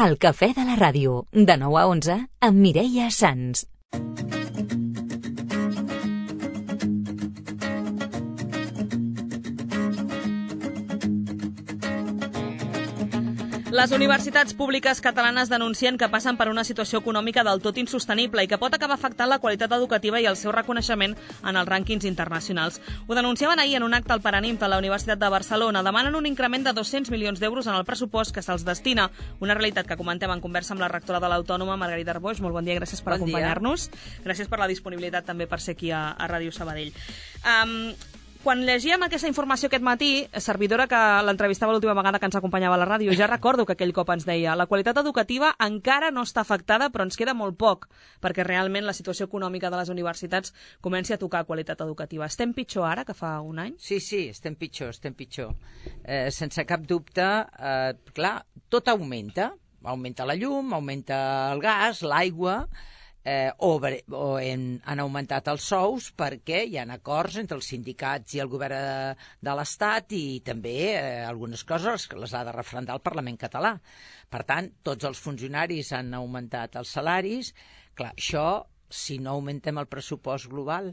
El cafè de la ràdio, de 9 a 11, amb Mireia Sans. Les universitats públiques catalanes denuncien que passen per una situació econòmica del tot insostenible i que pot acabar afectant la qualitat educativa i el seu reconeixement en els rànquings internacionals. Ho denunciaven ahir en un acte al Paranimf de la Universitat de Barcelona. Demanen un increment de 200 milions d'euros en el pressupost que se'ls destina. Una realitat que comentem en conversa amb la rectora de l'Autònoma, Margarita Arboix. Molt bon dia, gràcies per acompanyar-nos. Gràcies per la disponibilitat també per ser aquí a Ràdio Sabadell. Quan llegíem aquesta informació aquest matí, servidora que l'entrevistava l'última vegada que ens acompanyava a la ràdio, ja recordo que aquell cop ens deia la qualitat educativa encara no està afectada, però ens queda molt poc, perquè realment la situació econòmica de les universitats comenci a tocar qualitat educativa. Estem pitjor ara que fa un any? Sí, estem pitjor. Sense cap dubte, clar, tot augmenta. Augmenta la llum, augmenta el gas, l'aigua... han augmentat els sous perquè hi ha acords entre els sindicats i el govern de l'Estat i també algunes coses que les ha de referendar el Parlament català. Per tant, tots els funcionaris han augmentat els salaris. Clar, això, si no augmentem el pressupost global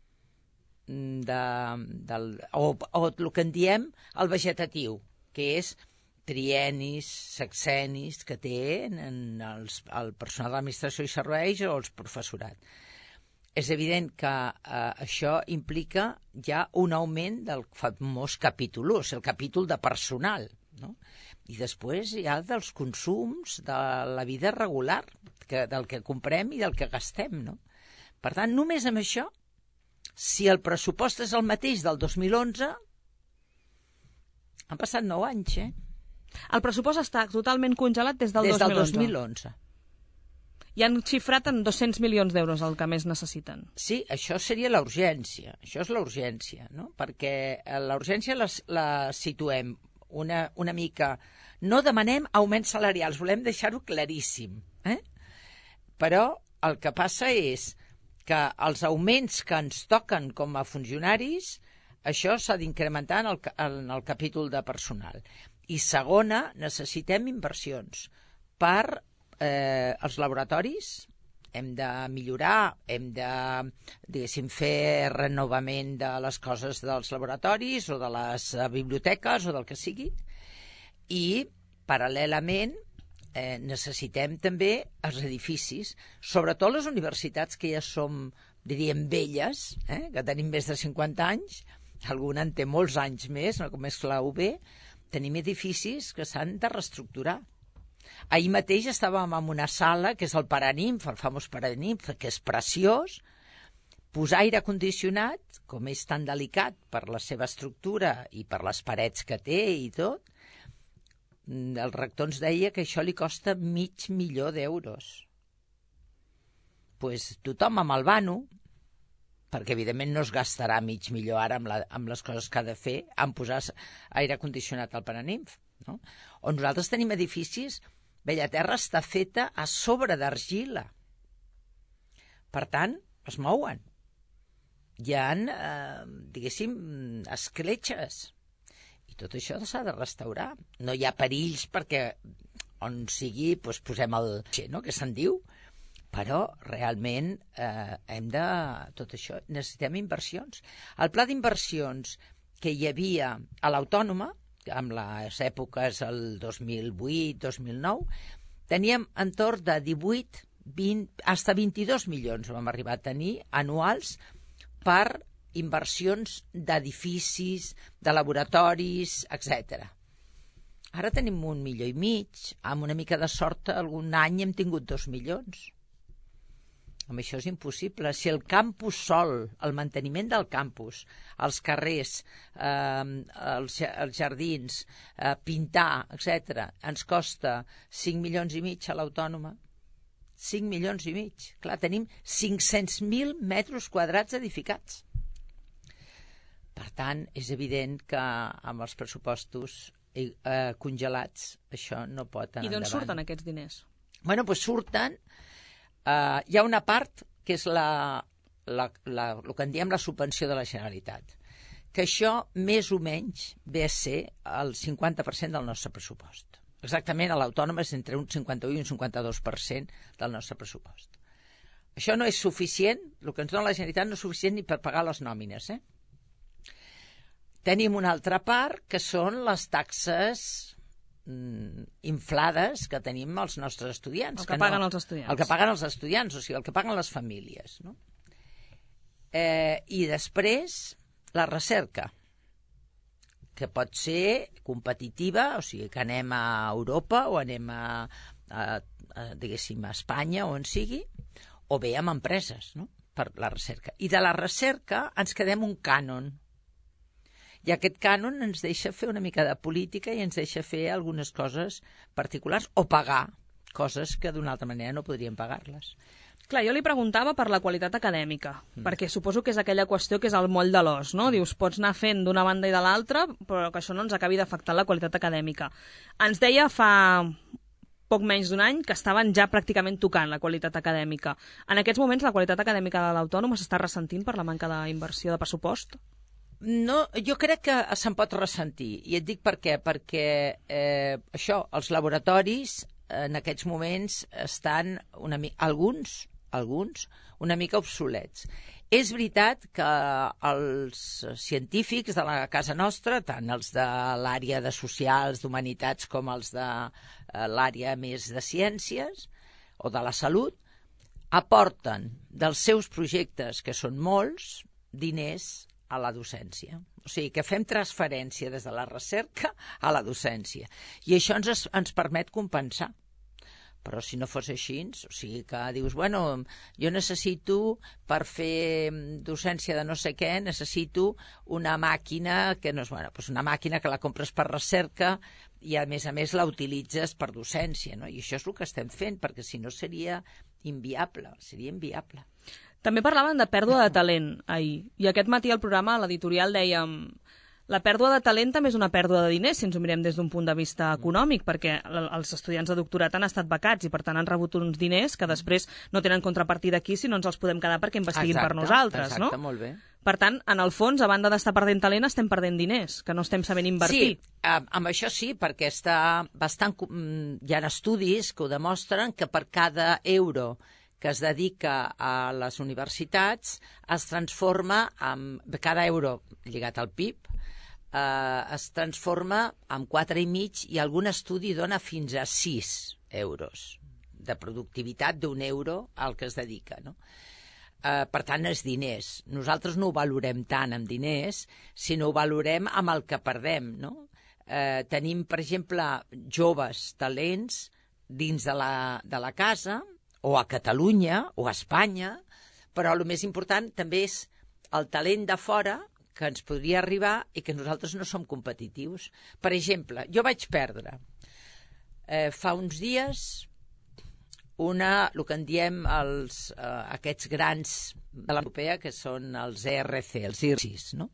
o el que en diem el vegetatiu, que és triennis, sexennis que tenen el personal d'administració i serveis o els professorat. És evident que això implica ja un augment del famós capítol 1, el capítol de personal, no? I després hi ha dels consums de la vida regular, del que comprem i del que gastem, no? Per tant, només amb això, si el pressupost és el mateix del 2011, han passat 9 anys, El pressupost està totalment congelat des del 2011. Des del 2011. I han xifrat en 200 milions d'euros el que més necessiten. Sí, això seria la urgència. Això és la urgència, no? Perquè la urgència la situem una mica... No demanem augments salarials, volem deixar-ho claríssim. Però el que passa és que els augments que ens toquen com a funcionaris, això s'ha d'incrementar en el capítol de personal. I segona, necessitem inversions per els laboratoris. Hem de millorar, hem de, diguéssim, fer renovament de les coses dels laboratoris o de les biblioteques o del que sigui. I, paral·lelament, necessitem també els edificis, sobretot les universitats que ja som, diríem, velles, que tenim més de 50 anys, alguna en té molts anys més, no? Com és la UB, tenim edificis que s'han de reestructurar. Ahir mateix estàvem en una sala, que és el Paranimf, el famós Paranimf, que és preciós. Posar aire condicionat, com és tan delicat per la seva estructura i per les parets que té i tot, el rector ens deia que això li costa $500.000. Doncs tothom amb el vano, perquè evidentment no es gastarà $500.000 ara amb les coses que ha de fer en posar aire condicionat al Paranimf, no? O nosaltres tenim edificis, Bellaterra està feta a sobre d'argila. Per tant, es mouen. Hi ha, diguéssim, escletxes. I tot això s'ha de restaurar. No hi ha perills perquè on sigui doncs posem el no, que se'n diu, però realment hem de... Tot això, necessitem inversions. El pla d'inversions que hi havia a l'Autònoma, amb les èpoques el 2008-2009, teníem entorn de 18, 20, fins a 22 milions vam arribar a tenir anuals per inversions d'edificis, de laboratoris, etc. Ara tenim 1,5 milions, amb una mica de sort algun any hem tingut 2 milions. Amb això és impossible. Si el campus sol, el manteniment del campus, els carrers, els jardins, pintar, etc., ens costa 5,5 milions a l'Autònoma. 5,5 milions. Clar, tenim 500.000 metres quadrats edificats. Per tant, és evident que amb els pressupostos congelats això no pot anar endavant. I d'on surten aquests diners? Bueno, doncs surten... hi ha una part que és el que en diem la subvenció de la Generalitat, que això més o menys ve a ser el 50% del nostre pressupost. Exactament, a l'autònoma és entre un 51 i un 52% del nostre pressupost. Això no és suficient, el que ens dona la Generalitat no és suficient ni per pagar les nòmines. Tenim una altra part, que són les taxes inflades que tenim els nostres estudiants. El que paguen els estudiants. El que paguen els estudiants, o sigui, el que paguen les famílies. No? I després, la recerca, que pot ser competitiva, o sigui, que anem a Europa o anem diguéssim, a Espanya o on sigui, o bé amb empreses, no? Per la recerca. I de la recerca ens quedem un cànon. I aquest cànon ens deixa fer una mica de política i ens deixa fer algunes coses particulars o pagar coses que d'una altra manera no podríem pagar-les. Clar, jo li preguntava per la qualitat acadèmica, perquè suposo que és aquella qüestió que és el moll de l'os, no? Dius, pots anar fent d'una banda i de l'altra, però que això no ens acabi d'afectar la qualitat acadèmica. Ens deia fa poc menys d'un any que estaven ja pràcticament tocant la qualitat acadèmica. En aquests moments la qualitat acadèmica de l'autònoma s'està ressentint per la manca d'inversió de pressupost? No, jo crec que se'n pot ressentir, i et dic per què, perquè això, els laboratoris en aquests moments estan alguns una mica obsolets. És veritat que els científics de la casa nostra, tant els de l'àrea de socials, d'humanitats, com els de l'àrea més de ciències o de la salut, aporten dels seus projectes, que són molts, diners a la docència. O sigui, que fem transferència des de la recerca a la docència. I això ens permet compensar. Però si no fos així, o sigui que dius, bueno, jo necessito, per fer docència de no sé què, necessito una màquina que no és, bueno, doncs una màquina que la compres per recerca i a més la utilitzes per docència, no? I això és el que estem fent, perquè si no seria inviable, També parlaven de pèrdua de talent ahir, i aquest matí al programa, a l'editorial, dèiem la pèrdua de talent també és una pèrdua de diners, si ens ho mirem des d'un punt de vista econòmic, perquè els estudiants de doctorat han estat becats i per tant han rebut uns diners que després no tenen contrapartida aquí si no ens els podem quedar perquè investiguin per nosaltres, no? Exacte, molt bé. Per tant, en el fons, a banda d'estar perdent talent, estem perdent diners, que no estem sabent invertir. Sí, amb això sí, perquè hi ha estudis que ho demostren que per cada euro que es dedica a les universitats es transforma cada euro lligat al PIB es transforma en 4,5 i algun estudi dona fins a 6 euros de productivitat d'un euro al que es dedica, no? Per tant, és diners. Nosaltres no ho valorem tant amb diners, sinó ho valorem amb el que perdem, no? Tenim, per exemple, joves talents dins de la casa, o a Catalunya, o a Espanya, però el més important també és el talent de fora que ens podria arribar i que nosaltres no som competitius. Per exemple, jo vaig perdre fa uns dies el que en diem aquests grans de l'Europea, que són els ERC, els IRCIs, no?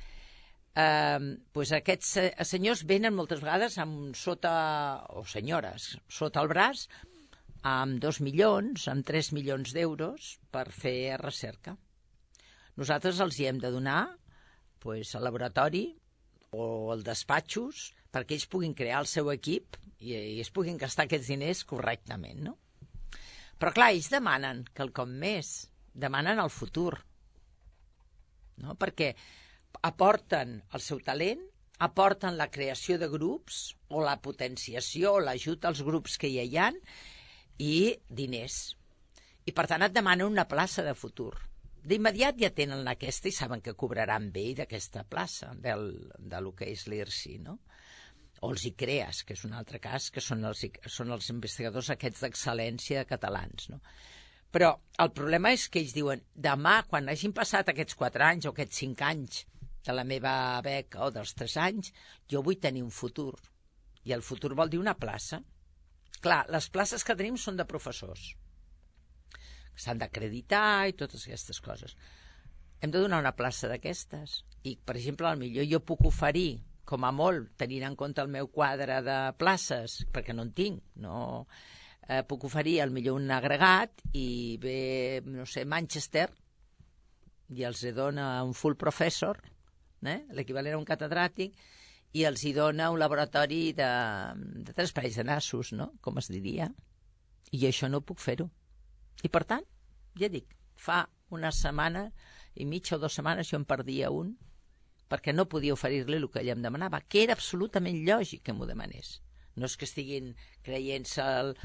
Aquests senyors venen moltes vegades o senyores, sota el braç, amb 2 milions, amb 3 milions d'euros per fer recerca. Nosaltres els hi hem de donar al laboratori o als despatxos perquè ells puguin crear el seu equip i es puguin gastar aquests diners correctament, no? Però clar, ells demanen quelcom més, demanen el futur, no? Perquè aporten el seu talent, aporten la creació de grups o la potenciació o l'ajut als grups que ja hi ha i diners. I per tant et demanen una plaça de futur. D'immediat ja tenen aquesta i saben que cobraran bé d'aquesta plaça, de lo que és l'IRSI, no? O els ICREAS, que és un altre cas, que són els investigadors aquests d'excel·lència catalans, no? Però el problema és que ells diuen, demà, quan hagin passat aquests 4 anys o aquests 5 anys de la meva beca o dels 3 anys, jo vull tenir un futur. I el futur vol dir una plaça. Clar, les places que tenim són de professors. S'han d'acreditar i totes aquestes coses. Hem de donar una plaça d'aquestes. I, per exemple, potser jo puc oferir, com a molt, tenint en compte el meu quadre de places, perquè no en tinc, no... puc oferir potser un agregat i ve, no sé, Manchester, i els dona un full professor, l'equivalent a un catedràtic, i els hi dona un laboratori de 3 parells de nassos, no? Com es diria. I això no puc fer-ho. I per tant, ja dic, fa una setmana i mitja o 2 setmanes jo em perdia un perquè no podia oferir-li el que ella em demanava, que era absolutament lògic que m'ho demanés. No és que estiguin creient-se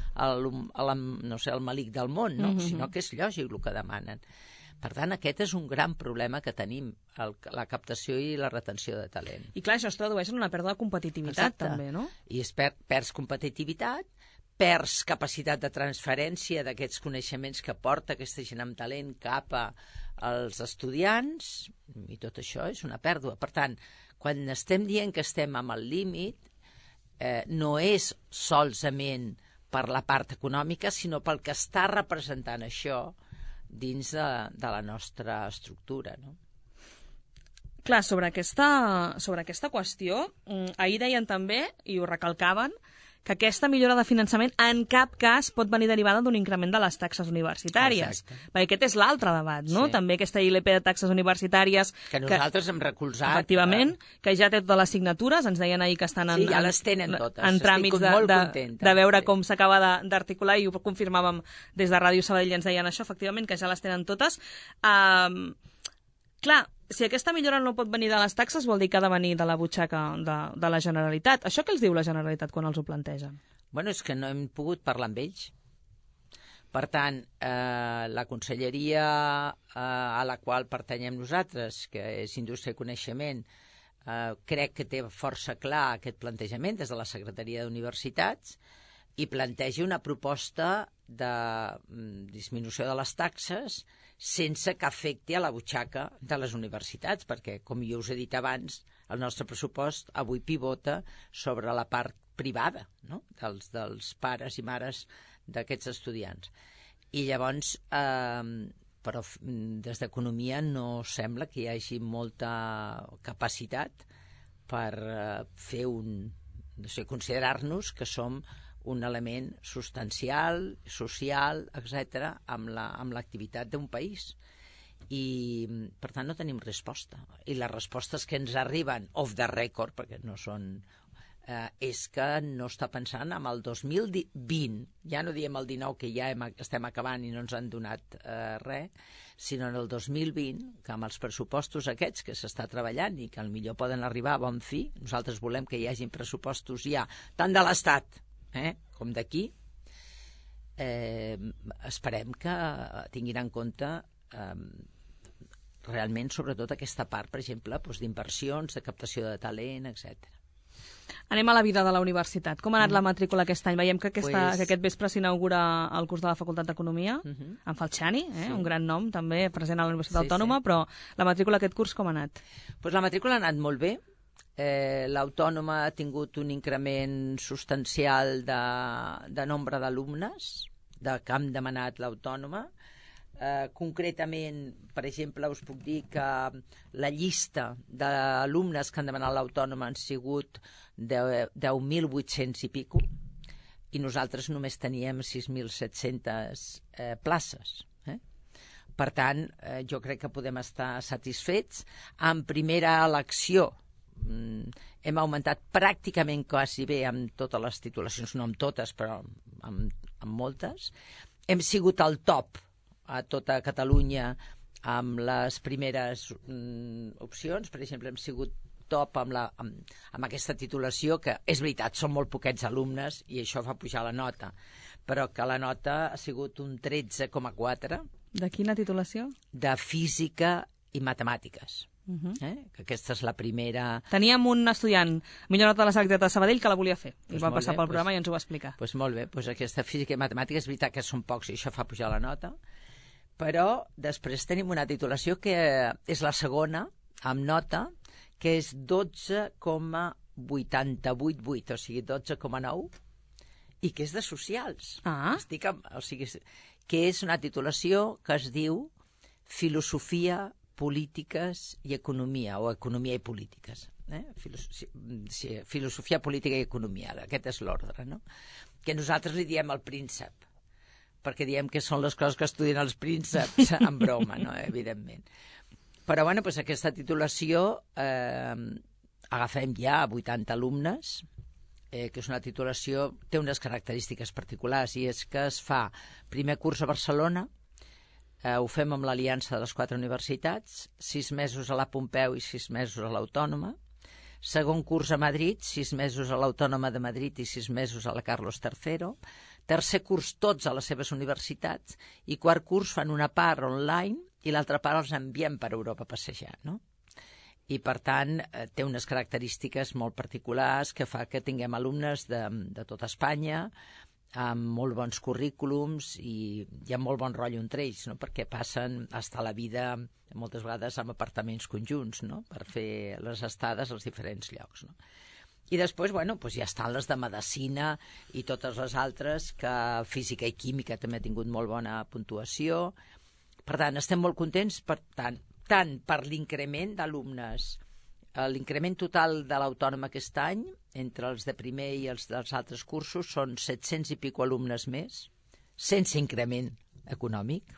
no sé, el malic del món, no? Sinó que és lògic el que demanen. Per tant, aquest és un gran problema que tenim, la captació i la retenció de talent. I clar, això es tradueix en una pèrdua de competitivitat, també, no? I perds competitivitat, perds capacitat de transferència d'aquests coneixements que porta aquesta gent amb talent cap als estudiants, i tot això és una pèrdua. Per tant, quan estem dient que estem amb el límit, no és solament per la part econòmica, sinó pel que està representant això dins de la nostra estructura, no? Clar, sobre aquesta qüestió, ahir deien també, i ho recalcaven, que aquesta millora de finançament en cap cas pot venir derivada d'un increment de les taxes universitàries. Exacte. Perquè aquest és l'altre debat, no? Sí. També aquesta ILP de taxes universitàries... Que nosaltres hem recolzat. Efectivament, que ja té totes les signatures, ens deien ahir que estan sí, ja les tenen totes. En tràmits de veure com s'acaba d'articular, i ho confirmàvem des de Ràdio Sabadell, ens deien això, efectivament, que ja les tenen totes. Clar, si aquesta millora no pot venir de les taxes, vol dir que ha de venir de la butxaca de la Generalitat. Això què els diu la Generalitat quan els ho plantegen? Bueno, és que no hem pogut parlar amb ells. Per tant, la conselleria a la qual pertanyem nosaltres, que és Indústria i Coneixement, crec que té força clar aquest plantejament des de la Secretaria d'Universitats i planteja una proposta de disminució de les taxes sense que afecti a la butxaca de les universitats, perquè, com jo us he dit abans, el nostre pressupost avui pivota sobre la part privada, no? dels pares i mares d'aquests estudiants. I llavors, però des d'Economia no sembla que hi hagi molta capacitat per fer considerar-nos que som un element substancial, social, etc., amb l'activitat d'un país. I, per tant, no tenim resposta. I les respostes que ens arriben off the record, perquè no són... és que no està pensant en el 2020, ja no diem el 19, que ja estem acabant i no ens han donat res, sinó en el 2020, que amb els pressupostos aquests que s'està treballant i que potser poden arribar a bon fi, nosaltres volem que hi hagi pressupostos ja, tant de l'Estat com d'aquí, esperem que tinguin en compte realment, sobretot aquesta part, per exemple, d'inversions, de captació de talent, etc. Anem a la vida de la universitat. Com ha anat la matrícula aquest any? Veiem que aquest vespre s'inaugura el curs de la Facultat d'Economia, en Falciani, un gran nom també present a la Universitat Autònoma, però la matrícula aquest curs com ha anat? La matrícula ha anat molt bé. L'Autònoma ha tingut un increment substancial de nombre d'alumnes que han demanat l'Autònoma. Concretament, per exemple, us puc dir que la llista d'alumnes que han demanat l'Autònoma han sigut 10.800 i pico, i nosaltres només teníem 6.700 places. Per tant, jo crec que podem estar satisfets. En primera elecció hem augmentat pràcticament quasi bé amb totes les titulacions, no amb totes, però amb moltes. Hem sigut al top a tota Catalunya amb les primeres opcions. Per exemple, hem sigut top amb aquesta titulació, que és veritat, són molt poquets alumnes i això fa pujar la nota, però que la nota ha sigut un 13,4. De quina titulació? De Física i Matemàtiques. Que aquesta és la primera... Teníem un estudiant millor nota de la Secretaria de Sabadell que la volia fer i va passar pel programa i ens ho va explicar. Molt bé, aquesta Física i Matemàtiques és veritat que són pocs i això fa pujar la nota, però després tenim una titulació que és la segona amb nota, que és 12,888, o sigui 12,9, i que és de socials. Que és una titulació que es diu Filosofia, Polítiques i Economia, o Economia i Polítiques. Filosofia, Política i Economia, aquest és l'ordre, no? Que nosaltres li diem el príncep, perquè diem que són les coses que estudien els prínceps, en broma, no? Evidentment. Però, aquesta titulació agafem ja 80 alumnes, que és una titulació, té unes característiques particulars, i és que es fa primer curs a Barcelona, ho fem amb l'aliança de les 4 universitats, 6 mesos a la Pompeu i 6 mesos a l'Autònoma, segon curs a Madrid, 6 mesos a l'Autònoma de Madrid i 6 mesos a la Carlos III, tercer curs tots a les seves universitats, i quart curs fan una part online i l'altra part els enviem per Europa a passejar, no? I, per tant, té unes característiques molt particulars que fa que tinguem alumnes de tota Espanya, amb molt bons currículums i hi ha molt bon rotllo entre ells, no? Perquè passen a estar la vida moltes vegades en apartaments conjunts, no? Per fer les estades als diferents llocs, no? I després, bueno, doncs ja estan les de medicina i totes les altres, que física i química també ha tingut molt bona puntuació. Per tant, estem molt contents, per tant per l'increment d'alumnes. L'increment total de l'Autònoma aquest any, entre els de primer i els dels altres cursos, són 700 i pico alumnes més, sense increment econòmic.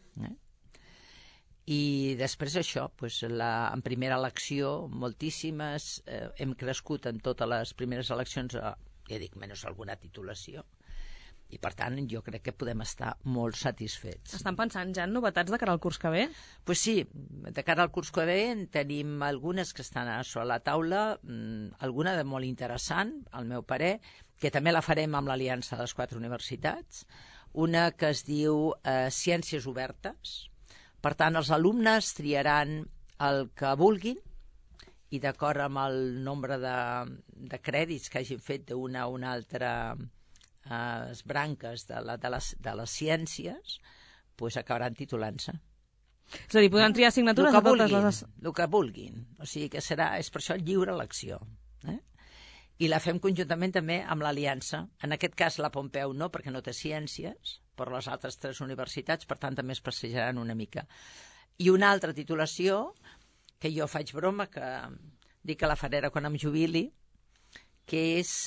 I després això, doncs en primera elecció, moltíssimes, hem crescut en totes les primeres eleccions, ja dic, menys alguna titulació. I, per tant, jo crec que podem estar molt satisfets. Estan pensant ja en novetats de cara al curs que ve? Doncs sí, de cara al curs que ve en tenim algunes que estan a sobre la taula, alguna de molt interessant, al meu parer, que també la farem amb l'aliança de les 4 universitats, una que es diu Ciències Obertes. Per tant, els alumnes triaran el que vulguin i, d'acord amb el nombre de crèdits que hagin fet d'una o una altra branques de les ciències, doncs acabaran titulant-se. És a dir, podran triar assignatures a totes les... El que vulguin. O sigui que és per això lliure elecció. I la fem conjuntament també amb l'aliança. En aquest cas la Pompeu no, perquè no té ciències, però les altres 3 universitats, per tant, també es passejaran una mica. I una altra titulació, que jo faig broma, que dic que la faré quan em jubili, que és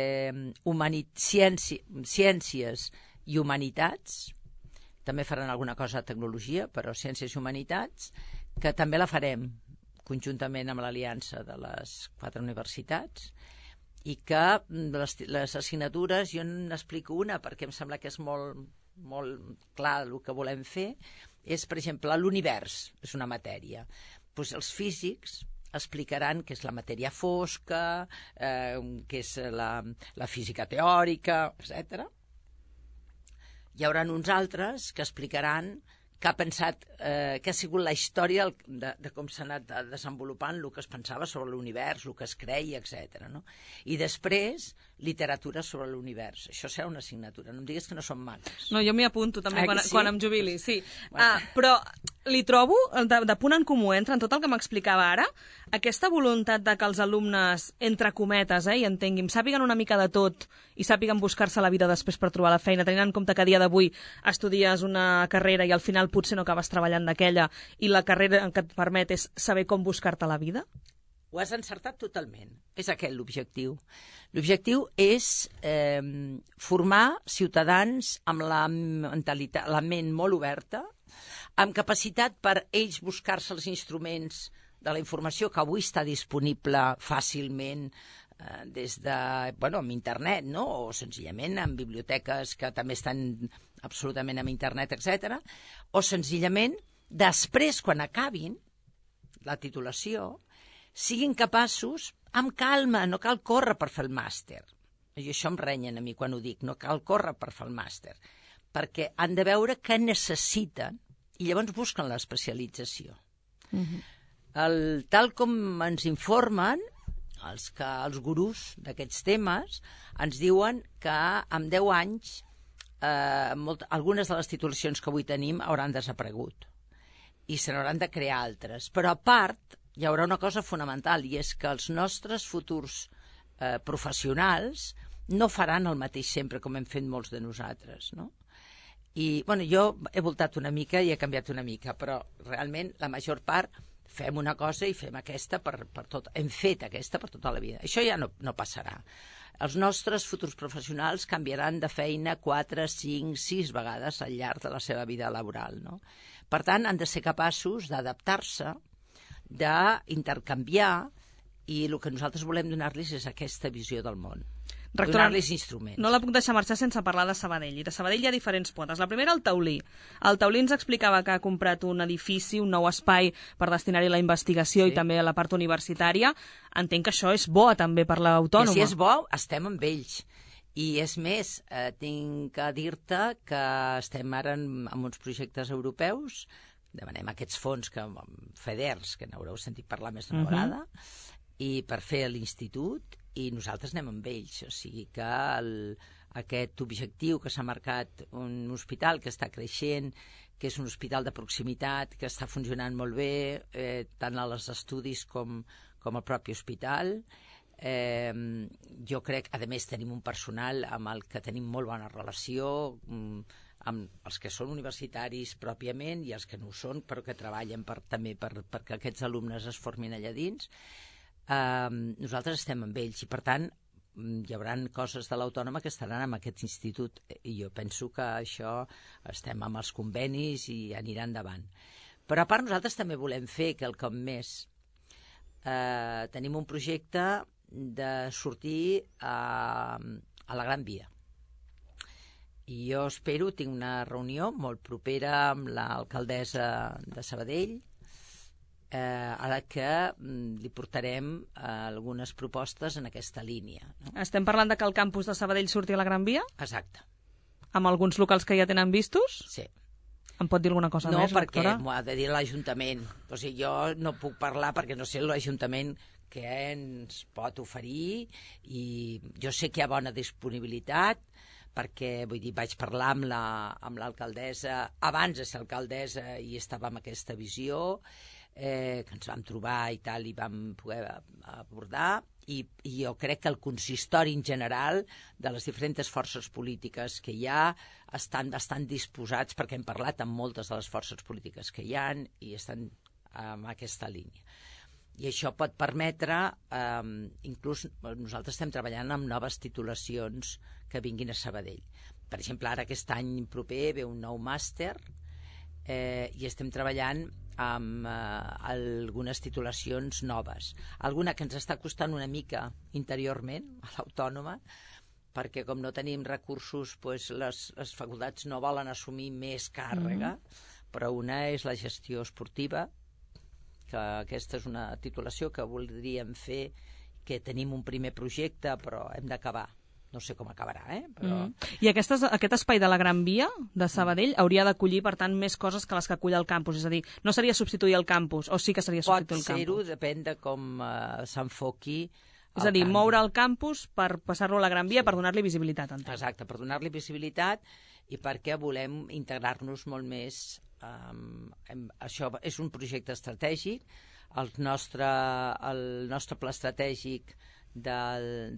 Ciències i Humanitats. També faran alguna cosa de tecnologia, però Ciències i Humanitats, que també la farem conjuntament amb l'aliança de les 4 universitats, i que les assignatures, jo n'explico una perquè em sembla que és molt clar el que volem fer, és, per exemple, l'univers, és una matèria. Doncs els físics explicaran què és la matèria fosca, què és la física teòrica, etc. Hi haurà uns altres que explicaran què ha pensat, què ha sigut la història de com s'ha anat desenvolupant el que es pensava sobre l'univers, el que es creia, etc. No? I després, literatura sobre l'univers. Això serà una assignatura. No em diguis que no són maques. No, jo m'hi apunto també quan em jubili, sí. Però li trobo, de punt en comú, entre tot el que m'explicava ara, aquesta voluntat de que els alumnes, entre cometes, i entenguin, sàpiguen una mica de tot i sàpiguen buscar-se la vida després per trobar la feina, tenint en compte que a dia d'avui estudies una carrera i al final potser no acabes treballant d'aquella i la carrera que et permet és saber com buscar-te la vida? Ho has encertat totalment. És aquest l'objectiu. L'objectiu és formar ciutadans amb la mentalitat, la ment molt oberta, amb capacitat per ells buscar-se els instruments de la informació que avui està disponible fàcilment des de, amb internet, no? O senzillament en biblioteques que també estan absolutament amb internet, etc. O senzillament, després, quan acabin la titulació, siguin capaços, amb calma, no cal córrer per fer el màster. I això em renyen a mi quan ho dic, no cal córrer per fer el màster, perquè han de veure què necessiten i llavors busquen l'especialització. Tal com ens informen, els gurús d'aquests temes ens diuen que en 10 anys algunes de les titulacions que avui tenim hauran desaparegut i se n'hauran de crear altres. Però a part hi haurà una cosa fonamental, i és que els nostres futurs professionals no faran el mateix sempre com hem fet molts de nosaltres, no? I jo he voltat una mica i he canviat una mica, però realment la major part fem una cosa i fem aquesta per tot. Hem fet aquesta per tota la vida. Això ja no passarà. Els nostres futurs professionals canviaran de feina 4, 5, 6 vegades al llarg de la seva vida laboral, no? Per tant, han de ser capaços d'adaptar-se, d'intercanviar i el que nosaltres volem donar-los és aquesta visió del món. Rectora, donar-los instruments. No la puc deixar marxar sense parlar de Sabadell. I de Sabadell hi ha diferents potes. La primera, el Taulí. El Taulí ens explicava que ha comprat un edifici, un nou espai per destinar-hi a la investigació i també a la part universitària. Entenc que això és bo també per l'autònoma. I si és bo, estem amb ells. I és més, tinc que dir-te que estem ara amb uns projectes europeus, demanem aquests fons FEDERs, que n'haureu sentit parlar més d'una vegada, i per fer l'institut, i nosaltres anem amb ells. O sigui que aquest objectiu que s'ha marcat, un hospital que està creixent, que és un hospital de proximitat, que està funcionant molt bé, tant als estudis com al propi hospital. Jo crec, a més, tenim un personal amb el que tenim molt bona relació, amb els que són universitaris pròpiament i els que no ho són, però que treballen també perquè aquests alumnes es formin allà dins. Nosaltres estem amb ells i, per tant, hi haurà coses de l'autònoma que estaran en aquest institut i jo penso que això estem amb els convenis i anirà endavant. Però a part nosaltres també volem fer quelcom més. Tenim un projecte de sortir a la Gran Via. I jo espero, tinc una reunió molt propera amb l'alcaldessa de Sabadell, a la que li portarem algunes propostes en aquesta línia. No? Estem parlant de que el campus de Sabadell surti a la Gran Via? Exacte. Amb alguns locals que ja tenen vistos? Sí. Em pot dir alguna cosa més, No, perquè rectora? m'ho ha de dir l'Ajuntament. O sigui, jo no puc parlar perquè no sé l'Ajuntament què ens pot oferir i jo sé que hi ha bona disponibilitat perquè, vull dir, vaig parlar amb l'alcaldessa abans de ser alcaldessa i estava amb aquesta visió, que ens vam trobar i tal, i vam poder abordar, i jo crec que el consistori en general de les diferents forces polítiques que hi ha estan bastant disposats, perquè hem parlat amb moltes de les forces polítiques que hi ha i estan en aquesta línia. I això pot permetre, inclús nosaltres estem treballant amb noves titulacions que vinguin a Sabadell. Per exemple, ara aquest any proper ve un nou màster i estem treballant amb algunes titulacions noves. Alguna que ens està costant una mica interiorment a l'autònoma, perquè com no tenim recursos, doncs les facultats no volen assumir més càrrega, però una és la gestió esportiva, que aquesta és una titulació que voldríem fer, que tenim un primer projecte, però hem d'acabar. No sé com acabarà, però... I aquest espai de la Gran Via de Sabadell hauria d'acollir, per tant, més coses que les que acull el campus. És a dir, no seria substituir el campus, o sí que seria substituir el campus? Pot ser-ho, depèn de com s'enfoqui. És a dir, moure el campus per passar-lo a la Gran Via, per donar-li visibilitat. Entenc. Exacte, per donar-li visibilitat i perquè volem integrar-nos molt més. Això és un projecte estratègic. El nostre pla estratègic del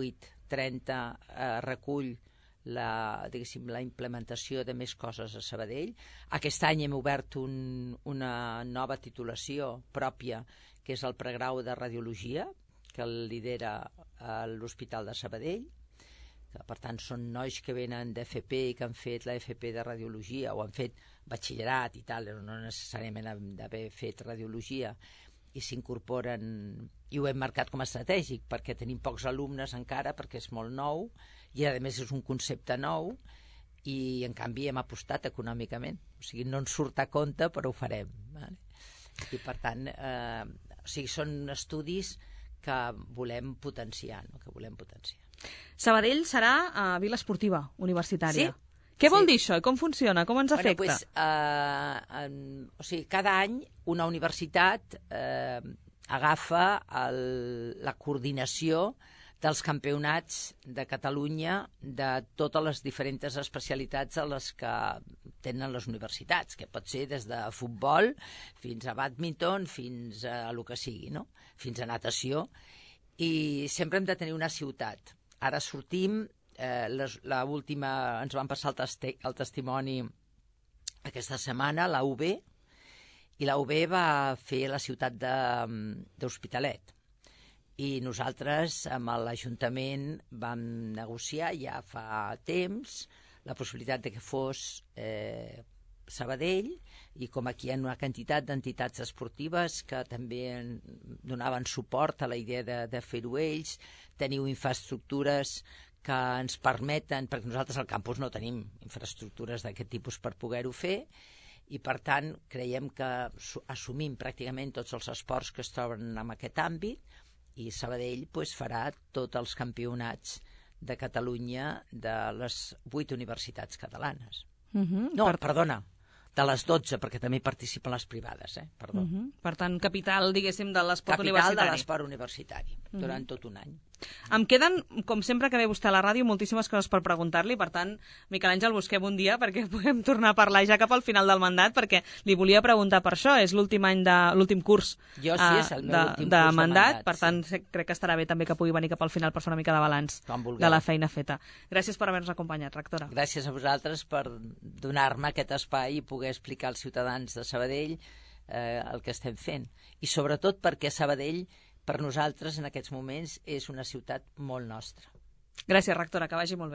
18-30 recull la implementació de més coses a Sabadell. Aquest any hem obert una nova titulació pròpia, que és el pregrau de Radiologia, que el lidera l'Hospital de Sabadell, que per tant són nois que venen d'FP i que han fet la FP de Radiologia o han fet batxillerat i tal, no necessàriament han d'haver fet Radiologia, i s'incorporen, i ho hem marcat com a estratègic, perquè tenim pocs alumnes encara, perquè és molt nou, i a més és un concepte nou, i en canvi hem apostat econòmicament. O sigui, no ens surt a compte, però ho farem. Vale? I per tant, són estudis que volem potenciar, no? Que volem potenciar. Sabadell serà vila esportiva universitària. Sí. Què vol dir això? Com funciona? Com ens afecta? Cada any una universitat agafa la coordinació dels campionats de Catalunya de totes les diferents especialitats a les que tenen les universitats, que pot ser des de futbol fins a bàdminton, fins a el que sigui, no? Fins a natació. I sempre hem de tenir una ciutat. Ara sortim, l'última, ens van passar el testimoni aquesta setmana, la UB, i la UB va fer la ciutat d'Hospitalet. I nosaltres amb l'Ajuntament vam negociar ja fa temps la possibilitat de que fos Sabadell, i com aquí hi ha una quantitat d'entitats esportives que també donaven suport a la idea de fer-ho ells, teniu infraestructures que ens permeten, perquè nosaltres al campus no tenim infraestructures d'aquest tipus per poder-ho fer, i per tant creiem que assumim pràcticament tots els esports que es troben en aquest àmbit, i Sabadell farà tots els campionats de Catalunya de les 8 universitats catalanes. Perdona, de les 12, perquè també participen les privades. Perdó. Per tant, capital, diguéssim, de l'esport universitari. Capital de l'esport universitari, durant tot un any. Em queden, com sempre que ve vostè a la ràdio, moltíssimes coses per preguntar-li. Per tant, Miquel Àngel, busquem un dia perquè puguem tornar a parlar ja cap al final del mandat, perquè li volia preguntar per això. És l'últim curs de mandat. Per tant, crec que estarà bé també que pugui venir cap al final per fer una mica de balanç de la feina feta. Gràcies per haver-nos acompanyat, rectora. Gràcies a vosaltres per donar-me aquest espai i poder explicar als ciutadans de Sabadell el que estem fent. I sobretot perquè Sabadell, per nosaltres, en aquests moments, és una ciutat molt nostra. Gràcies, rectora, que vagi molt bé.